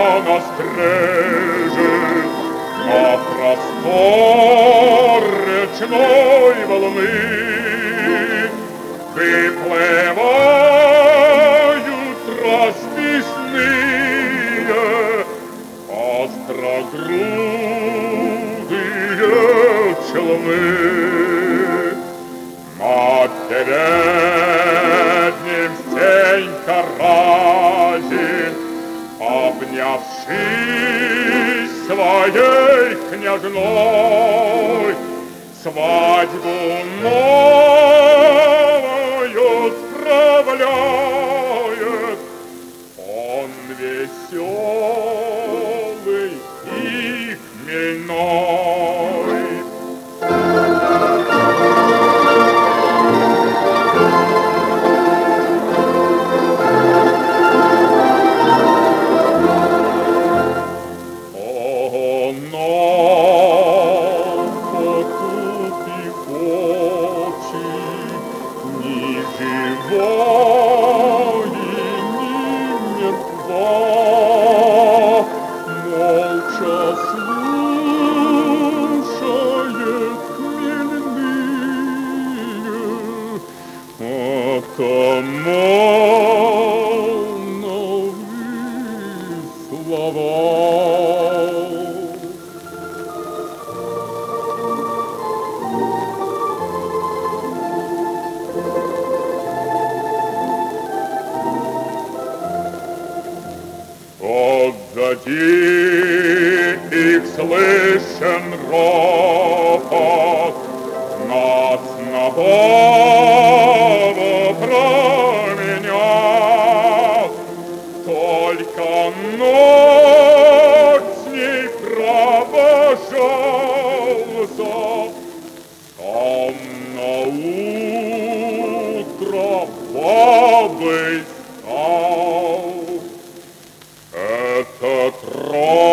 настрежет на простор речной волны. Выплывают расписные острогрудые челны. Над передним Стенька разин, обнявшись своей княжной, свадьбу новую справляет. Он веселый и хмельной. Позади их слышен ропот, нас на бабу променял. Только ночь с ней провожался, сам на утро бабой стал. Этот род